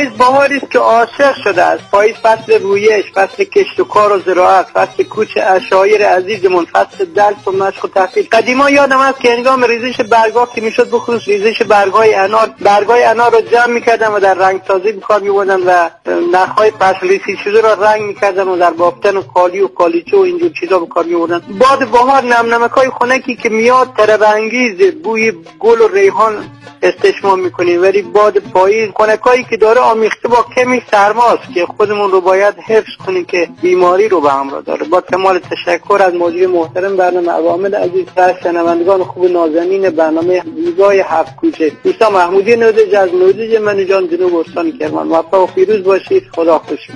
پاییز بهاری است که عاشق شده است. پاییز فصل رویش، فصل کشت و کار و زراعت، فصل کوچ اشایر عزیزمون، فصل درس و مشق و تحصیل. قدیما یادم است که هنگام ریزش برگا که میشد، بخصوص ریزش برگای انار رو جمع میکردم و در رنگ سازی به کار میبردم و نخهای فصل ریزی شده را رنگ میکردم و در بافتن و کالی و کالیچه و اینجور چیزا به کار میبردم. باد بهار نمنمکای خنکی که میاد طرب انگیز بوی گل و ریحان استشمام میکنیم، ولی باد پاییز خنکایی که داره آمیخته با کمی سرماست که خودمون رو باید حفظ کنیم که بیماری رو به همراه داره. با کمال تشکر از مدیر محترم برنامه عوامل عزیز و شنوندگان خوب نازنین برنامه زیبای هفت کوچه. دوستا محمودی نودج از نودج منجان جنوب استان کرمان. موفق و پیروز باشید. خدا خوشی.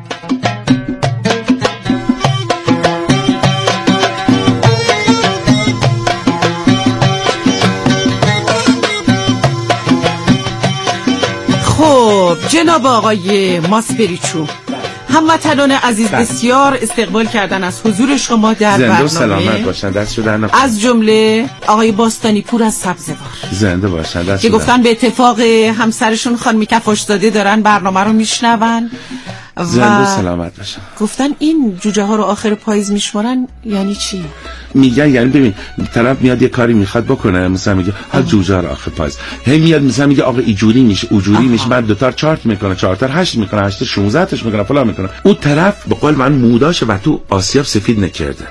خب جناب آقای ماسپریچو، هموطنان عزیز بسیار استقبال کردن از حضور شما در برنامه. زنده و سلامت باشن، دست شدن از جمله آقای باستانی پور از سبزوار. زنده باشن، دست که گفتن به اتفاق همسرشون خانم کفاشزاده دارن برنامه رو میشنون زنده و سلامت باشن. گفتن این جوجه ها رو آخر پاییز میشمارن، یعنی چی؟ میگن یعنی ببین طرف میاد یه کاری میخواد بکنه، مثلا میگه ها جوجه رو آخر پاییز، هی میاد مثلا میگه آقا اینجوری میشه اونجوری میشه، بعد دو تا چارت میکنه، 4 تا 8 میکنه، 8 تا 16 تاش میکنه، فلان میکنه. اون طرف به قول من موداشه و تو آسیاب سفید نکرده.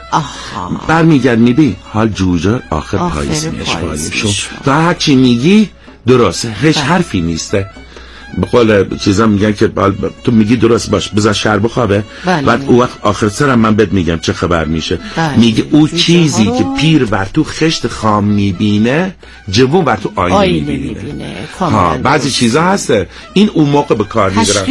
برمیگرد میبین حال جوجه آخر پاییز میشه. تو هر چی میگی درسته، هیچ حرفی نیسته. به قول چیزا میگن که تو میگی درست باش، بذار شهر بخوابه. بعد اون وقت آخر سرم من بهت میگم چه خبر میشه. میگه او چیزی که پیر بر تو خشت خام میبینه، جوون بر تو آینه میبینه. بعضی چیزا هسته این اون موقع به کار میگیرن.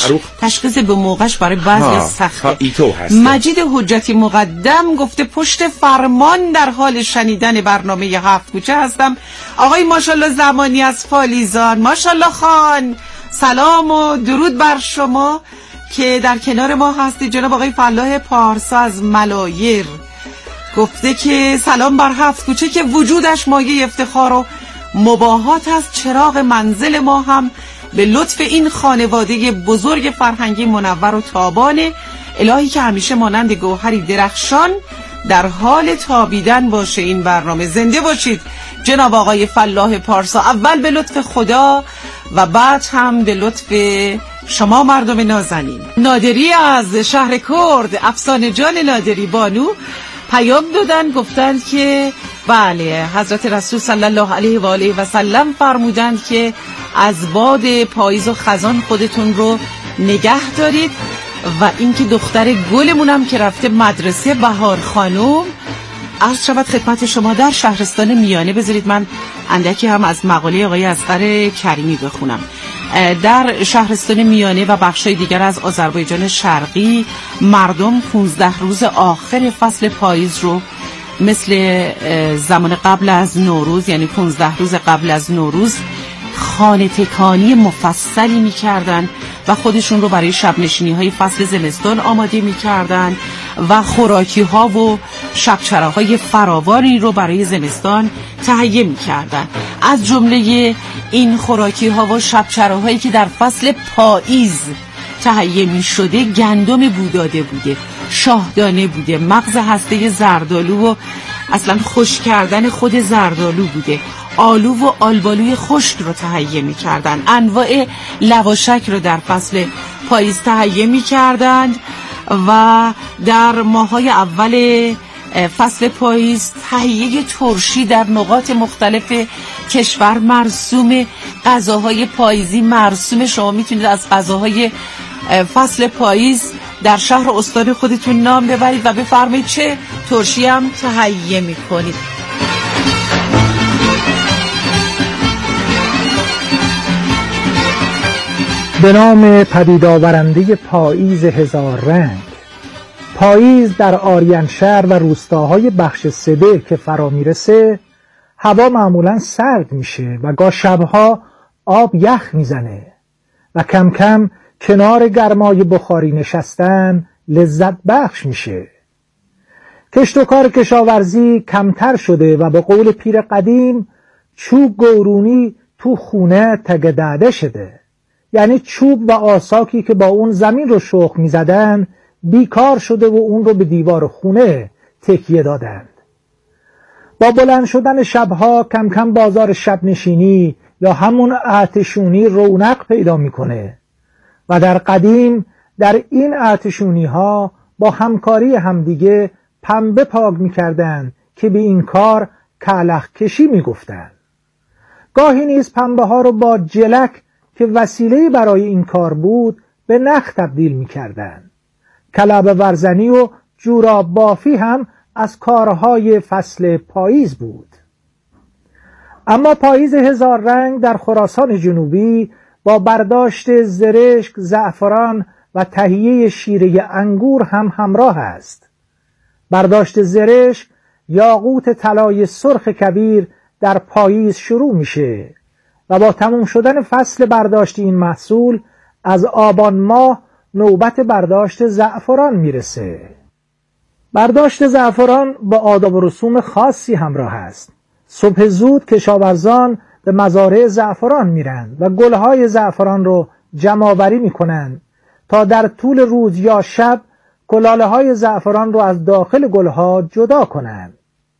تشخیص به موقعش برای بعضی سخته. مجید حجتی مقدم گفته پشت فرمان در حال شنیدن برنامه هفت کوچه هستم. آقای ماشاءالله زمانی از پالیزان، ماشاءالله خان، سلام و درود بر شما که در کنار ما هستی. جناب آقای فلاح پارسا از ملایر گفته که سلام بر هفت کوچه که وجودش مایه افتخار و مباهات است. چراغ منزل ما هم به لطف این خانواده بزرگ فرهنگی منور و تابانه. الهی که همیشه مانند گوهری درخشان در حال تابیدن باشه این برنامه. زنده باشید جناب آقای فلاح پارسا، اول به لطف خدا و بعد هم به لطف شما مردم نازنین. نادری از شهر کرد، افسانه جان نادری بانو پیام دادن، گفتند که بله حضرت رسول صلی الله علیه و آله و سلم فرمودند که از باد پاییز و خزان خودتون رو نگه دارید. و اینکه دختر گلمونم که رفته مدرسه بهار خانم، عرض شود خدمت شما در شهرستان میانه. بذارید من اندکی هم از مقاله آقای اصغر کریمی بخونم. در شهرستان میانه و بخشای دیگر از آذربایجان شرقی مردم 15 روز آخر فصل پاییز رو مثل زمان قبل از نوروز، یعنی 15 روز قبل از نوروز، خانه تکانی مفصلی می‌کردن و خودشون رو برای شب نشینی های فصل زمستان آماده می‌کردن و خوراکی ها و شبچراهای فراوانی رو برای زمستان تهیه می‌کردن. از جمله این خوراکی ها و شبچراهایی که در فصل پاییز تهیه می‌شده گندم بوداده بوده، شاهدانه بوده، مغز هسته زردآلو و اصلا خشک کردن خود زردآلو بوده، آلو و آلبالوی خشک رو تهیه می کردن، انواع لواشک رو در فصل پاییز تهیه می کردند و در ماهای اول فصل پاییز تهیه ترشی در نقاط مختلف کشور مرسوم. غذاهای پاییزی مرسوم. شما میتونید از غذاهای فصل پاییز در شهر استان خودتون نام ببرید و بفرمایید چه ترشی هم تهیه میکنید. به نام پدید آورنده پاییز هزار رنگ. پاییز در آریانشهر و روستاهای بخش سده که فرا میرسه هوا معمولا سرد میشه و گاه شبها آب یخ میزنه و کم کم کنار گرمای بخاری نشستن لذت بخش میشه. کشت و کار کشاورزی کمتر شده و به قول پیر قدیم چوب گورونی تو خونه تگداده شده. یعنی چوب و آساکی که با اون زمین رو شخم می‌زدن بیکار شده و اون رو به دیوار خونه تکیه دادند. با بلند شدن شبها کم کم بازار شب نشینی یا همون آتشونی رونق پیدا میکنه و در قدیم در این آتشونی ها با همکاری همدیگه پنبه پاک میکردن که به این کار کلخ کشی میگفتن. گاهی نیز پنبه ها رو با جلک که وسیله برای این کار بود به نخ تبدیل میکردن. کلابه ورزنی و جوراب بافی هم از کارهای فصل پاییز بود. اما پاییز هزار رنگ در خراسان جنوبی با برداشت زرشک، زعفران و تهیه شیره انگور هم همراه است. برداشت زرشک، یاقوت طلای سرخ کبیر، در پاییز شروع میشه و با تموم شدن فصل برداشت این محصول از آبان ماه نوبت برداشت زعفران میرسه. برداشت زعفران با آداب و رسوم خاصی همراه است. صبح زود کشاورزان به مزارع زعفران میرند و گلهای زعفران رو جمع‌آوری میکنند تا در طول روز یا شب کلاله‌های زعفران رو از داخل گلها جدا کنند.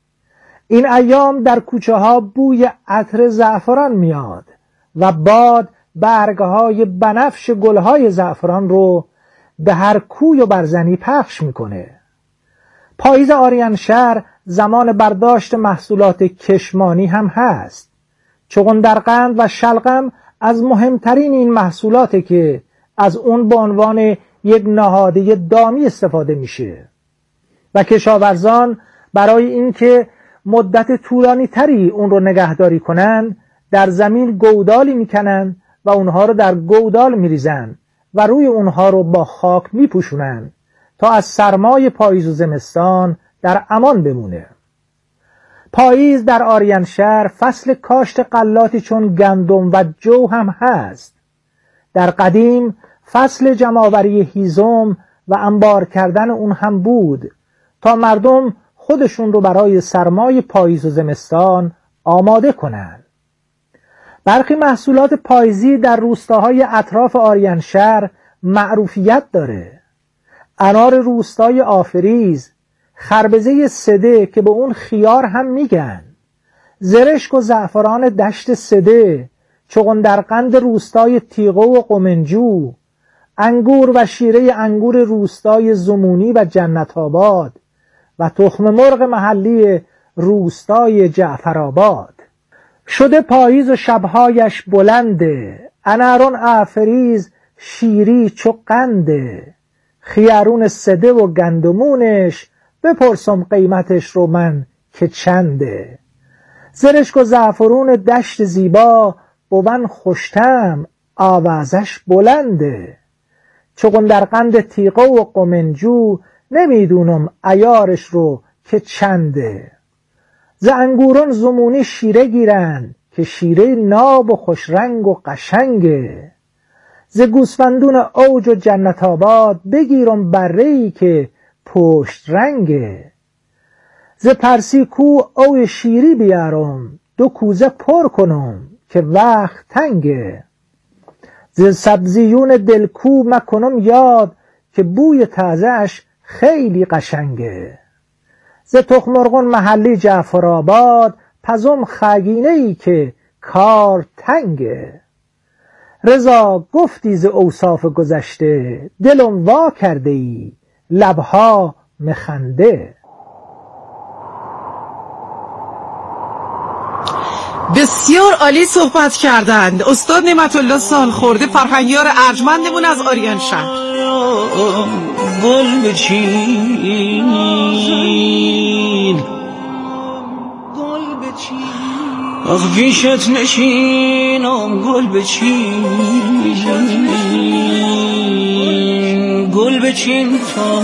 این ایام در کوچه ها بوی عطر زعفران میاد و باد برگهای بنفش گلهای زعفران رو به هر کوی و برزنی پخش میکنه. پاییز آریانشهر زمان برداشت محصولات کشمانی هم هست. چغندرقند و شلغم از مهمترین این محصولاته که از اون به عنوان یک نهاده دامی استفاده میشه و کشاورزان برای اینکه مدت طولانی تری اون رو نگهداری کنن در زمین گودالی میکنن و اونها رو در گودال میریزن و روی اونها رو با خاک میپوشونن تا از سرمای پاییز و زمستان در امان بمونه. پاییز در آریانشهر فصل کاشت غلاتی چون گندم و جو هم هست. در قدیم فصل جمع‌آوری هیزم و انبار کردن اون هم بود تا مردم خودشون رو برای سرمای پاییز و زمستان آماده کنن. برخی محصولات پاییزی در روستاهای اطراف آریانشهر معروفیت داره. انار روستای آفریز، خربزه سده که به اون خیار هم میگن، زرشک و زعفران دشت سده، چغندرقند روستای تیغه و قمنجو، انگور و شیره انگور روستای زمونی و جنت آباد و تخم مرغ محلی روستای جعفرآباد. شده پاییز و شبهایش بلنده، انارون آفریز شیری چو قنده، خیارون سده و گندمونش بپرسم قیمتش رو من که چنده. زرشک و زعفرون دشت زیبا بوون خوشتم آوازش بلنده، چغندرقند تیغه و قمنجو نمیدونم عیارش رو که چنده. ز انگورون زمونی شیره گیرن که شیره ناب و خوش رنگ و قشنگه، ز گوسفندون اوج و جنت آباد بگیرم بره‌ای که پشت رنگه، ز پرسی کو او شیری بیارم دو کوزه پر کنم که وقت تنگه، ز سبزیون دلکو مکنم یاد که بوی تازه‌اش خیلی قشنگه، ز تخم مرغون محلی جعفرآباد پزم خگینه‌ای که کار تنگه. رضا گفتی ز اوصاف گذشته دلم وا کرده ای لبها مخنده. بسیار عالی صحبت کردند استاد نعمت الله سالخورده، فرهنگیار ارجمندمون از آریانشهر. گل بچین آخ پیشت نشینم گل بچین، گل بچین تا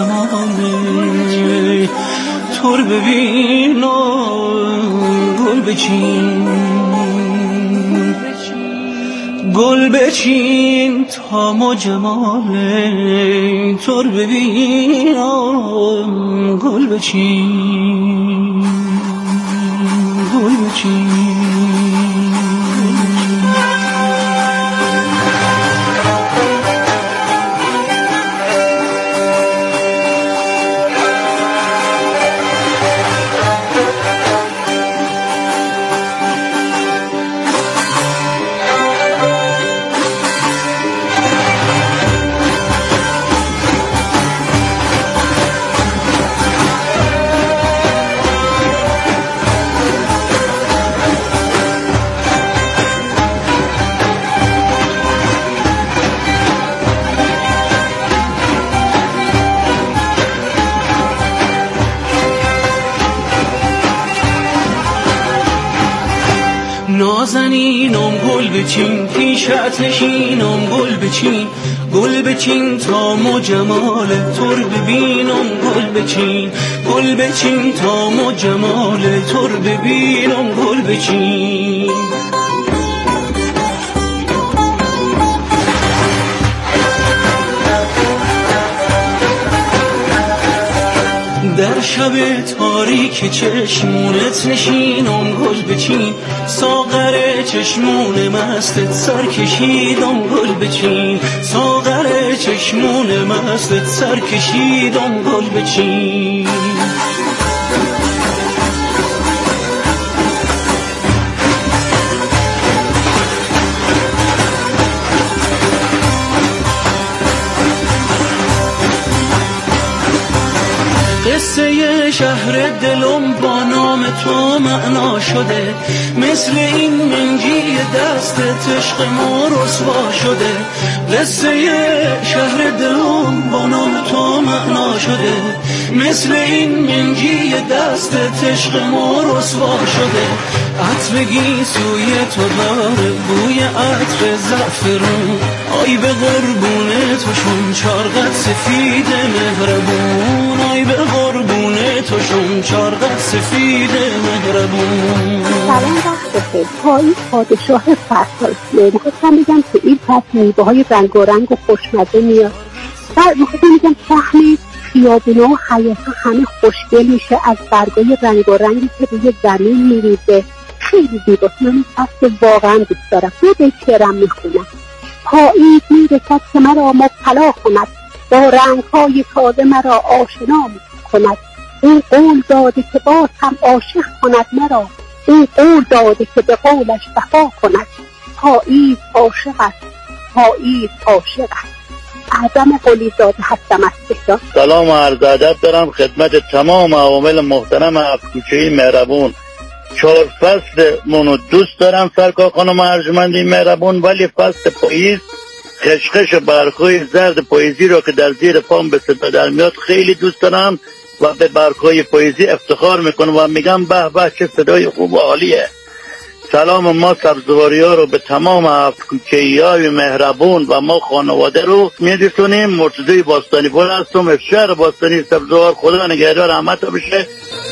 مجمعه تور ببینم گل بچین، گل بچین تا مجمعه تور ببینم گل بچین، گل بچین. زمینم گل بچین، پیشت نشینم گل بچین، گل بچین تا مو جمال تو رو ببینم گل بچین، گل بچین تا مو جمال تو رو ببینم گل بچین. در شب تاریک چشمونت نشینم گل بچین، ساغر چشمون مستت سر کشیدم گل بچین، ساغر چشمون مستت سر کشیدم گل بچین. قصه شهر دلم با نام تو معنا شده، مثل این منجی دستت عشق ما رسوا شده. قصه شهر دلم با نام تو معنا شده، مثل این منجی دستت عشق ما رسوا شده. عطرگی سوی تو داره بوی عطر زعفرون، آی به قربون تو شون چارقد سفید مهربون، آی به قربون تو شون چارقد سفید مهربون. سلام وقت بخیر. پاییز پادشاه فصل. میخواستم بگم که این فصل میوه های رنگ و رنگ و خوشمزه میاد. میخواستم بگم صحنه خیابونا و حیاطا همه خوشگل میشه از برگای رنگ و رنگی که روی زمین میریزه. خیلی زیباست. من این فصل واقعا دوست دارم. یه بیترم میخونم. پاییز میرسد که مرا مبتلا کند، با رنگ‌های تازه مرا آشنا کند. این قول داده که باز هم عاشق کند مرا، این قول داده که به قولش وفا کند. پاییز عاشق است، پاییز عاشق است. اعظم قلیزاده هستم از تهران. سلام و عرض ادب دارم خدمت تمام عوامل محترم هفت‌کوچه‌ای مهربون. 4 فصل منو دوست دارم سرکار خانم ارجمندی مهربون، ولی فصل پاییز خشخش برگ‌های زرد پاییزی را که در زیر پام به صدا در میاد خیلی دوست دارم و به برگ‌های پاییزی افتخار میکنم و میگم به به چه صدای خوب و عالیه. سلام ما سبزواری‌ها رو به تمام هفت‌کوچه‌ای‌های مهربون و ما خانواده رو می‌رسونیم. مرتضی باستانی پور هستم از شهر باستانی سبزوار. خدا نگهدار رحمت بشه.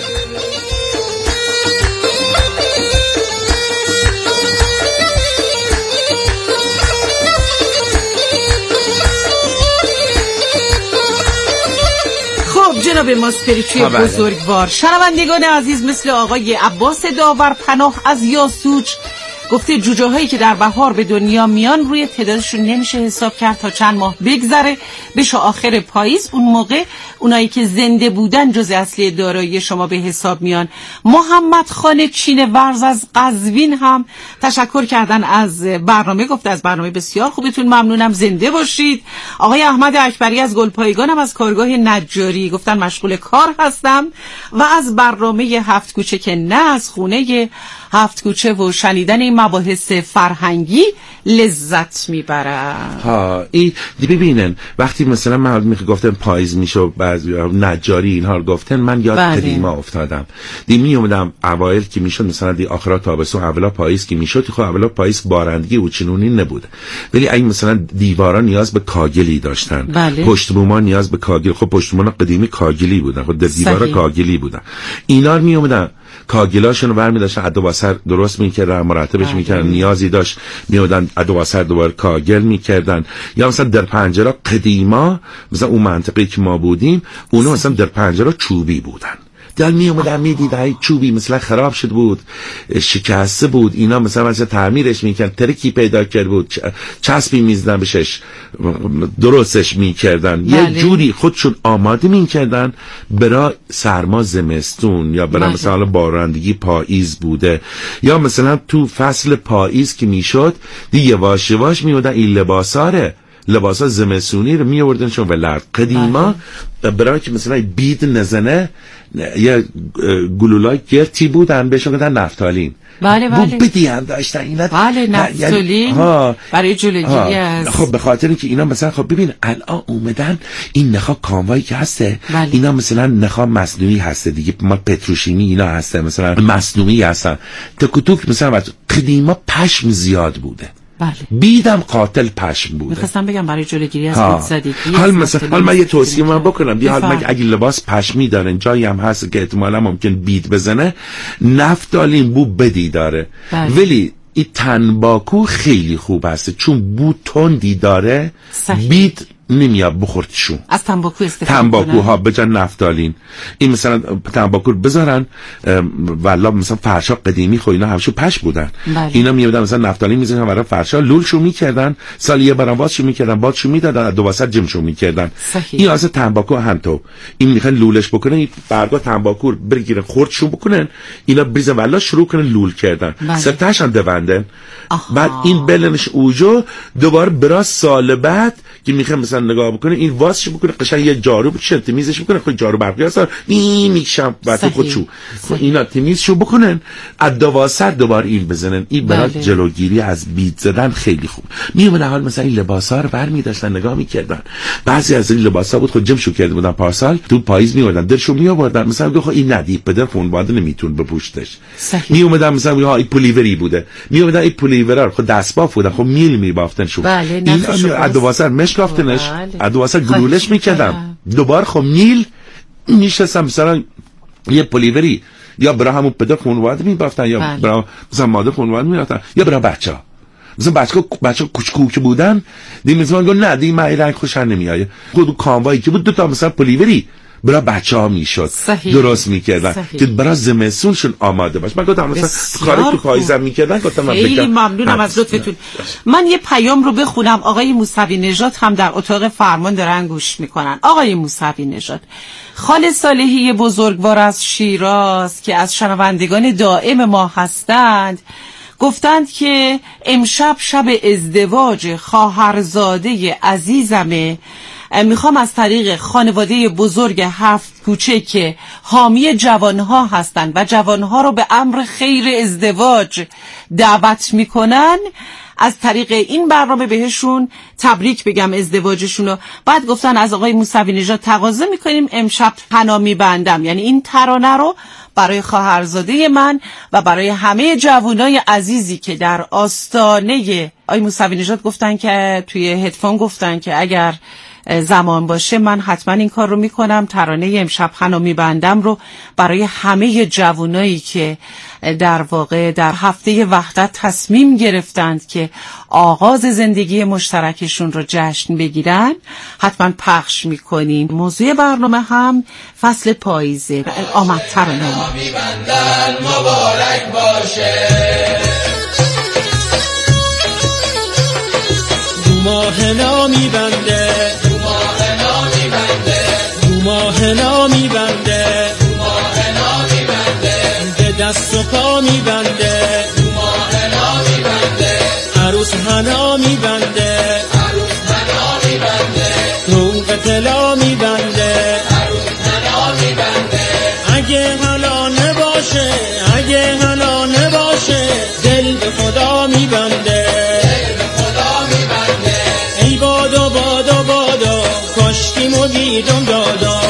جناب ماسپریچوی بزرگوار، شنوندگان عزیز، مثل آقای عباس داور پناه از یاسوج گفته جوجه هایی که در بهار به دنیا میان روی تعدادشون نمیشه حساب کرد تا چند ماه بگذره بشه آخر پاییز، اون موقع اونایی که زنده بودن جز اصلی دارایی شما به حساب میان. محمد خان چین ورز از قزوین هم تشکر کردن از برنامه، گفته از برنامه بسیار خوبتون ممنونم، زنده باشید. آقای احمد اکبری از گلپایگان هم از کارگاه نجاری گفتن مشغول کار هستم و از برنامه هفت کوچه که نه از خونه هفت کوچه و شنیدن این مباحث فرهنگی لذت میبرم. ها این ببینن وقتی مثلا من گفتم پاییز میشه بعضی نجاری اینها رو گفتن، من یاد قدیما افتادم. می اومدم اوایل که میشد مثلا دی آخرات تابستون اولا پاییز که میشد، خب اولا پاییز بارندگی و چنونی نبود، ولی این مثلا دیوارا نیاز به کاگلی داشتن، پشت بوما نیاز به کاگل، خب پشت بوما قدیمی کاگلی بودن، خب دیوارا کاگلی بودن. اینا رو می اومدن کاگلاشون رو برمی داشتن ادواسر درست میکردن، مرتبش میکردن، نیازی داشت میادن ادواسر دوباره کاگل میکردن. یا مثلا در پنجره قدیما مثلا اون منطقه که ما بودیم اونا مثلا در پنجره چوبی بودن، دل می اومدن میدیدن چوبی مثلا خراب شده بود، شکسته بود، اینا مثلا تعمیرش میکردن، ترکی پیدا کرده بود، چسبی میزدن بهش درستش میکردن، یه جوری خودشون آماده میکردن برای سرما زمستون یا برای مثلا بارندگی پاییز بوده، یا مثلا تو فصل پاییز که میشد دیگه واش واش میودن این لباساره لباسا زمستونی رو می آوردنشون ولرد. قدیما برای که مثلا بید نزنه یه گلولای گرتی بودن بهشون گفتن نفتالین. بله بله. بدیان داشتن اینا. بله نفتالین برای جلوگیری از. خب به خاطر اینکه اینا مثلا خب ببین الان اومدن این نخا کاموایی که هسته اینا مثلا نخا مصنوعی هسته دیگه، ما پتروشیمی اینا هسته مثلا مصنوعی هستن. تکوتوک مثلا قدیما پشم زیاد بوده. بله. بیدم قاتل پشم بوده. میخواستم بگم برای جلوگیری از بید زدگی. حال من یه توصیه من بکنم حال من اگه لباس پشمی دارن جایی هم هست که احتمالا ممکن بید بزنه، نفتالین بو بدی داره. ولی این تنباکو خیلی خوب هست چون بو تندی داره. بید نمیاد بخورتشون. از تنباکو استفاده تنباکوها بجن نفتالین. این مثلا تنباکو بذارن والا مثلا فرشا قدیمی خو اینا همشو پش بودن. اینا میادن مثلا نفتالین میذارن برای فرشا لولشو میکردن، سال یه بارم واسشو میکردن، بادشو میدادن، دو واسط جمشو میکردن. این اصلا تنباکو هم تو این میخوان لولش بکنن، این برگا تنباکو بگیرن خردشو بکنن، اینا بریزن والا شروع کنن لول کردن. سرتاش هم دوندن. بعد این بلنش اوجو دوباره برا سال بعد که میخوام مثلا نگاه بکنه این واسش بکنه قشنگ یه جارو بکشه تمیزش بکنه، خود جارو برقی هست میکشم بعد خودشو اینا تمیزشو بکنن، از دواسط دوباره این بزنن. این برای جلوگیری از بید زدن خیلی خوب. میومدن حال مثلا این لباسا رو برمی داشتن نگاه میکردن، بعضی از این لباسا بود خود جمشو کرده بودن پارسال تو پاییز میوردن درشو میآوردن مثلا گفت این ندیب پدر خونواده نمیتون بپوشتش. میومدن مثلا ها این پلیوری بوده، میومدن این پلیورا خود دستباف بودن خب میل میبافتن شو این از دواسط مشکافتنش ادواسه گلولش میکردم دوباره خب نیل میشستم مثلا یه پلیوری یا برای همون پدر خانواده میبافتن یا برای مثلا مادر خانواده میرفتن یا برای بچه ها مثلا بچه کوچکو بودن دیگه مثلا گفت نه دیگه من این رنگ خوشم نمیاد. خود کاموایی که بود دوتا مثلا پلیوری برای بچه ها میشد درست میکردن که برای زمستونشون آماده باش. من گفتم مثلا کاری تو پاییزم میکردن گفتم من خیلی ممنونم از لطفتون. من یه پیام رو بخونم. آقای موسوی نژاد هم در اتاق فرمان دارن گوش میکنن. آقای موسوی نژاد، خاله صالحی بزرگوار از شیراز که از شنوندگان دائم ما هستند گفتند که امشب شب ازدواج خواهرزاده عزیزمه. میخوام از طریق خانواده بزرگ 7 کوچه که حامی جوانها هستن و جوانها رو به امر خیر ازدواج دعوت میکنن از طریق این برنامه بهشون تبریک بگم ازدواجشون رو. بعد گفتن از آقای موسوی نژاد تقاضا میکنیم امشب حنا میبندم، یعنی این ترانه رو برای خواهرزاده من و برای همه جوانای عزیزی که در آستانه آقای موسوی نژاد گفتن که توی هدفون گفتن که اگر زمان باشه من حتما این کار رو میکنم. ترانه امشب حنا میبندم رو برای همه جوانایی که در واقع در هفته وحدت تصمیم گرفتند که آغاز زندگی مشترکشون رو جشن بگیرن حتما پخش میکنیم. موضوع برنامه هم فصل پاییزه. آمد ترانه میبندن مبارک باشه. ماهنا میبنده ماهنا میبنده به دست و پا میبنده ماهنا میبنده عروس حنا میبنده روغ طلا میبنده اگه حنا نباشه دل به خدا میبنده ای بادا کاشتیم و بیدم دادا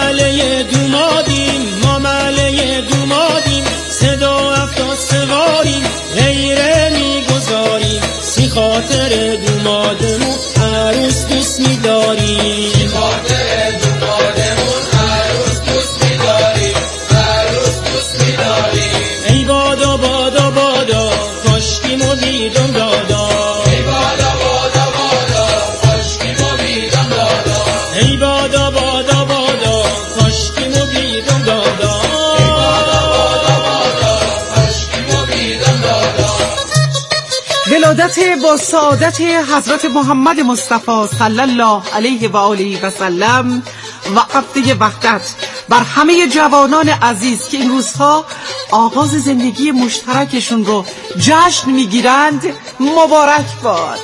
دومادیم صدا افتاد سواری غیره میگذاری سی خاطر دومادمون عروس دوست میداری سی خاطر دومادمون عروس دوست میداری عروس دوست میداری ای بادا بادا بادا کاشکیمو بیدم دادا ای بادا بادا بادا کاشکیمو بیدم دادا ای بادا بادا بادا کاشکیمو بیدم دادا ای بادا بادا بادا کاشکیمو بیدم دادا. ولادت با سعادت حضرت محمد مصطفی صلی الله علیه و آله و سلم و هفته وحدت بر همه جوانان عزیز که این روزها آغاز زندگی مشترکشون رو جشن میگیرند مبارک باد.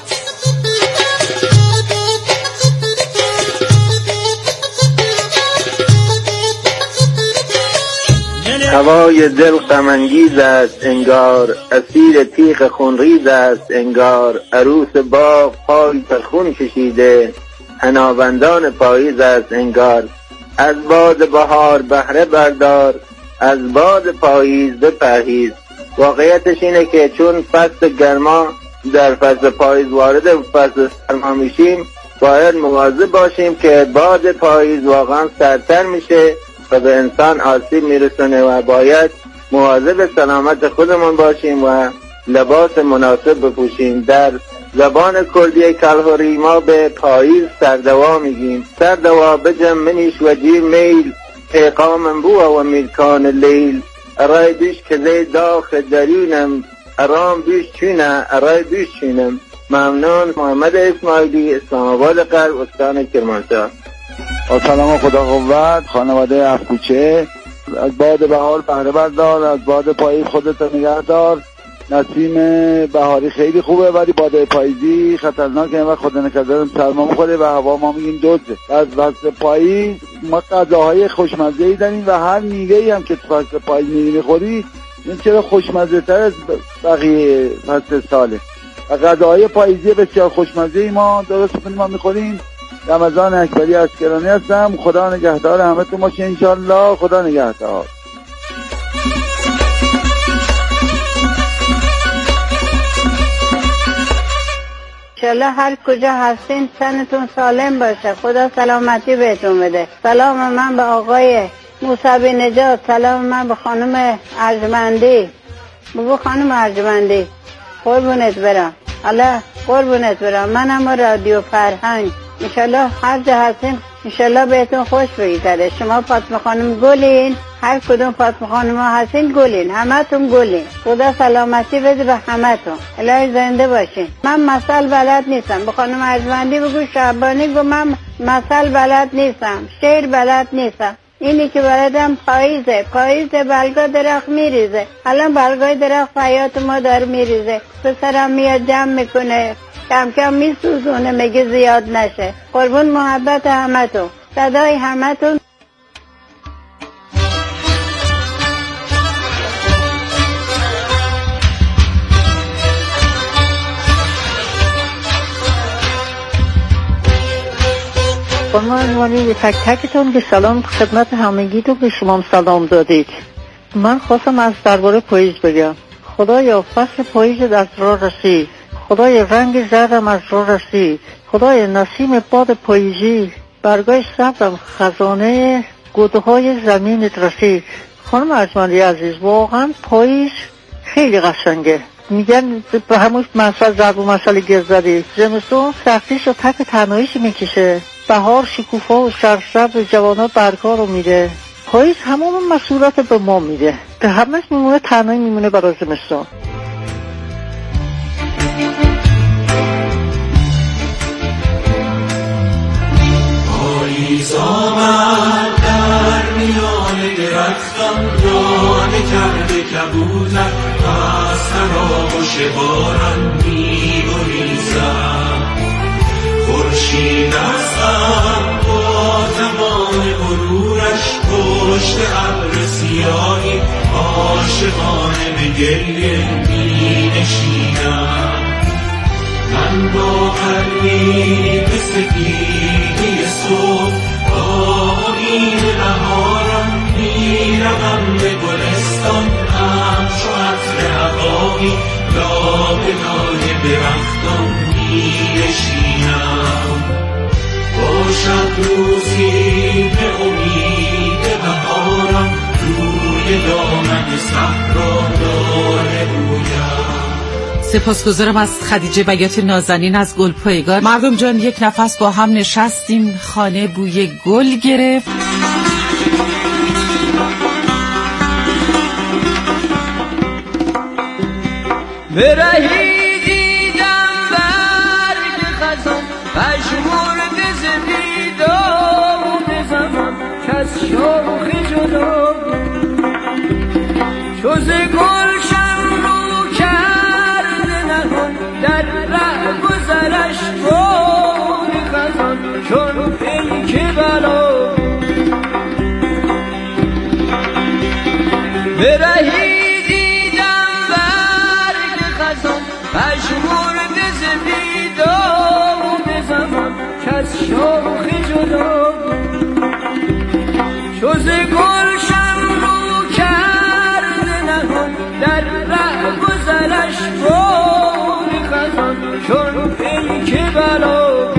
هوای دل غم‌انگیز است انگار، اسیر تیغ خونریز است انگار، عروس باغ پای پر خون کشیده، حنابندان پاییز است انگار. از باد بهار بهره بردار، از باد پاییز بپرهیز. واقعیتش اینه که چون فصل گرما در فصل پاییز وارد فصل سرما میشیم، باید مواظب باشیم که باد پاییز واقعا سردتر میشه و به انسان آسیب میرسونه و باید مواظب سلامت خودمون باشیم و لباس مناسب بپوشیم. در زبان کردی کلهوری ما به پاییز سردوا میگیم. سردوا بجم منیش و جی میل پیقام بو و میرکان لیل، ارای بیش کلی داخل درونم، ارام بیش چونه ارای بیش چونم. ممنون. محمد اسماعیلی، اسلام آباد غرب، استان کرمانشاه. با سلام خدا قوت، خانواده افکوچه. از باد بهار بهره بردار، از باد پاییز خودت نگه دار. نسیم بهاری خیلی خوبه ولی باد پاییزی خطرناکه و خدا نکرده سرما میخوره و هوا ما میگیم دوزه. از فصل پاییز ما غذاهای خوشمزه‌ای داریم و هر میوه‌ای هم که تو فصل پاییز میخوری این چرا خوشمزه تر از بقیه فصل ساله. و غذاهای پاییزی بسیار خوشمزه‌ای ما درست کنیم ما میخوریم. رمضان اکبری از کرانی هستم. خدا نگهدار همتون باشه انشالله. خدا نگهدار. انشالله هر کجا هستین تنتون سالم باشه، خدا سلامتی بهتون بده. سلام من به آقای موسوی نجات، سلام من به خانم ارجمندی، بابا خانم ارجمندی قربونت برم، الله قربونت برم. منم رادیو فرهنگ. انشالله هر جا هستین انشالله بهتون خوش بگذره. شما فاطمه خانم گلین، هر کدوم فاطمه خانم ها هستین گلین، همتون گلین. خدا سلامتی بده به همتون، الهی زنده باشین. من مثل بلد نیستم، به خانم ارجمندی بگو شعبانی گو من مثل بلد نیستم، شعر بلد نیستم. اینی که بلدم پاییزه، پاییزه بلگا درخت میریزه. الان بلگای درخت حیات ما داره میریزه. پسرم میاد جمع میکنه، کم کم میسوزونه میگه زیاد نشه. قربون محبت همتون، صدای همتون. قربان به تک تکتون که سلام خدمت همگی تو به شما سلام دادید. من خواستم از درباره پاییز بگم. خدایا فصل پاییز از راه رسید، خدای رنگ زردم از راه رسید، خدای نسیم باد پاییزی برگای سبزم خزانه گودهای زمینت رسید. خانم ارجمندی عزیز واقعا پاییز خیلی قشنگه. میگن به همون مسئله ضرب و مسئله گیر زدی. زمستون سختیش و تک تنهاییش میکشه، بهار شکوفا و سرسبز جوانا برگا رو میده، پاییز همون مسئولیت به ما میده که همش میمونه تنهایی میمونه برای زمستون. پاییز آمد در میان درختان، دانه کرده کبوتر از تراوش باران می‌گریزد. خورشید از غم با تمام غرورش پشت ابر سیاهی عاشقانه به گریه می‌نشیند. من با قلبی به سفیدی صبح آیین بهارم میروم به گلستان، همچو عطر هوایی درختان می نشینم، باشد روزی به امید بهارم روی دامن صحرا داره رویم. سپاسگزارم از خدیجه بیات نازنین از گلپایگان. مردم جان، یک نفس با هم نشستیم، خانه بوی گل گرفت. برهی دیدم برگ خزان پژمرده ز بیداد زمان، کز شاخ جدا چو ز گلشن رو کرده نهان، در ره گذرش باد خزان چون پیک بلا. برهی پژمرده ز بیداد زمان، کز شاخ جدا چو ز گلشن رو کرده نهان، در ره گذرش باد خزان چون پیک بلا.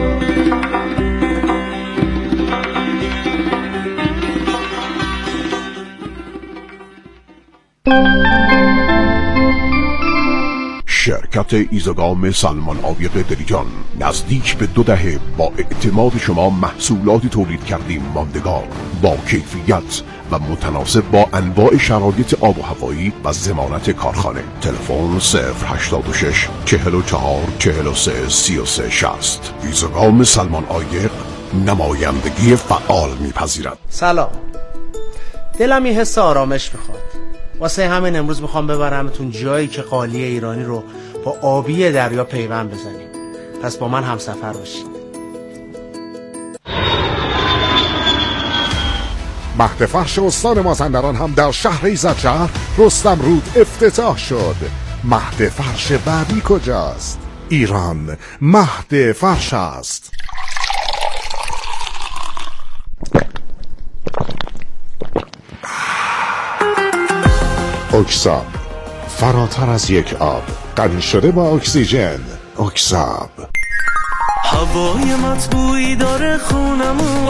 شرکت ایزگام سلمان عایق دلیجان نزدیک به 2 دهه با اعتماد شما محصولات تولید کردیم ماندگار با کیفیت و متناسب با انواع شرایط آب و هوایی و ضمانت کارخانه. تلفن 086 44 43 33 60. ایزگام سلمان عایق نمایندگی فعال میپذیرد. سلام، دلم یه حس آرامش میخواد، واسه همین امروز میخوام ببرمتون جایی که قالی ایرانی رو با آبی دریا پیوند بزنیم. پس با من همسفر باشید. مهد فرش استان مازندران هم در شهر ایزدشهر رستم رود افتتاح شد. مهد فرش بعدی کجاست؟ ایران مهد فرش است. اکساب، فراتر از یک آب، غنی شده با اکسیژن. اکساب. هوای مطبوعی داره خونمون،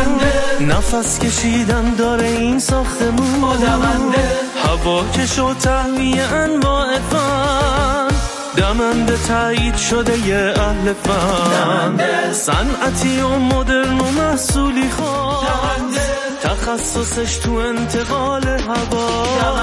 نفس کشیدن داره این ساختمون، هوا کش و تهویه انواع فن، دمنده تایید شده یه اهل فن، صنعتی و مدرن و محصولی خواست، تخصصش تو انتقال هوا،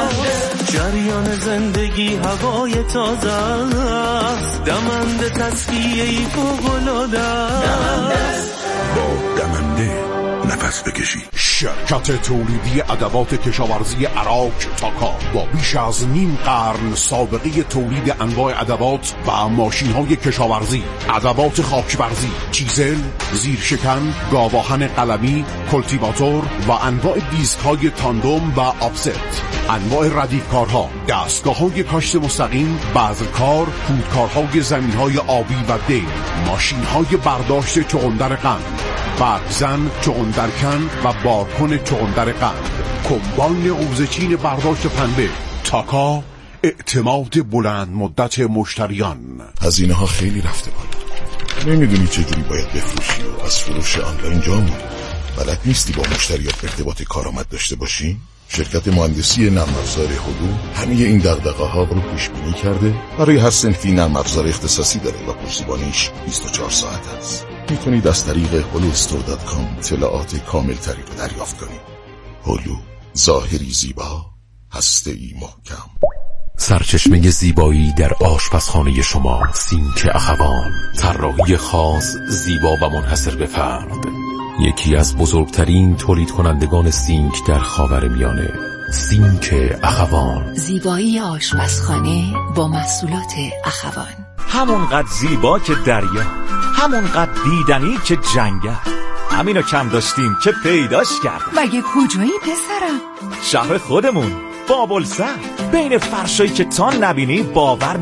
جریان زندگی هوای تازه است، دمنده تصفیه‌ای فوق‌العاده است. با دمنده نفس بکشی. شرکت تولیدی ادوات کشاورزی عراق تاکا با بیش از نیم قرن سابقه تولید انواع ادوات و ماشین‌های کشاورزی، ادوات خاکبرزی، چیزل، زیرشکن، گاواهن قلمی، کلتیواتور و انواع دیسک‌های تاندوم و آفست، انواع ردیفکارها، دستگاه‌های کاشت مستقیم، بذرکار، پودکارهای زمین‌های آبی و دیر، ماشین‌های برداشت چغندر قند، برگزن، چغندرکن و بارکن چغندر قند، کمباین قوزچین برداشت پنبه. تاکا، اعتماد بلند مدت مشتریان. هزینه ها خیلی رفته بالا، نمیدونی چجوری باید بفروشی و از فروش آنلاین جا موندی. بلد نیستی با مشتریات ارتباط کارآمد داشته باشی؟ شرکت مهندسی نرم افزار هلو همه این دغدغه‌ها رو پیش بینی کرده. برای هر صنفی نرم افزار اختصاصی داره و پشتیبانیش 24 ساعت است. میتونید از طریق holustore.com اطلاعات کامل تری رو دریافت کنید. هلو، ظاهری زیبا، هسته‌ای محکم. سرچشمه زیبایی در آشپزخانه شما، سینک اخوان، طراحی خاص، زیبا و منحصر به فرد. یکی از بزرگترین تولید کنندگان سینک در خاورمیانه، سینک اخوان. زیبایی آشپزخانه با محصولات اخوان. همونقدر زیبا که دریا، همونقدر دیدنی که جنگل. همینو کم داشتیم که پیداش کردم. مگه کجایی پسرم؟ شهر خودمون، بابلسر. بین فرشایی که تا نبینی باور